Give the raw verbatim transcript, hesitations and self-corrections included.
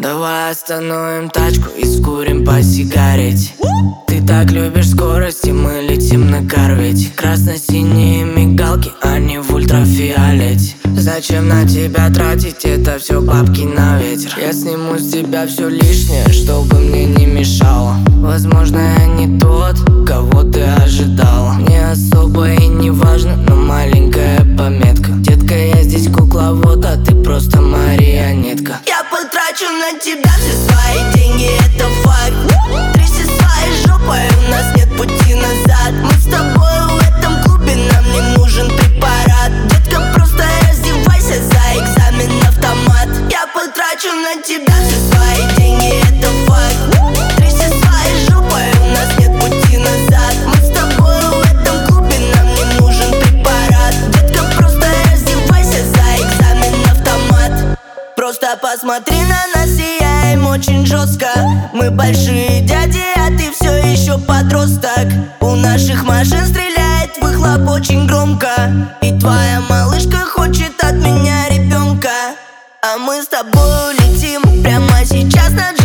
Давай остановим тачку и скурим по сигарете. Ты так любишь скорости, мы летим на корвете. Красно-синие мигалки, а не в ультрафиолете. Зачем на тебя тратить, это все бабки на ветер. Я сниму с тебя все лишнее, чтобы мне не мешало. Возможно, я не тот, кого ты ожидала. Мне особо и не важно, но маленькая пометка. Детка, я здесь кукловод, а ты просто марионетка. Я потрачу на тебя все свои деньги, это факт. Тряси своей жопой, у нас нет пути назад. Мы с тобой в этом клубе, нам не нужен препарат. Детка, просто раздевайся, за экзамен автомат. Я потрачу на тебя все свои деньги, это факт. Тряси своей жопой, у нас нет пути назад. Мы с тобой в этом клубе, нам не нужен препарат. Детка, просто раздевайся, за экзамен автомат. Просто посмотри на нас, сияем очень жестко. Мы большие дяди, а ты все еще подросток. У наших машин стреляет выхлоп очень громко. И твоя малышка хочет от меня ребенка. А мы с тобой летим прямо сейчас над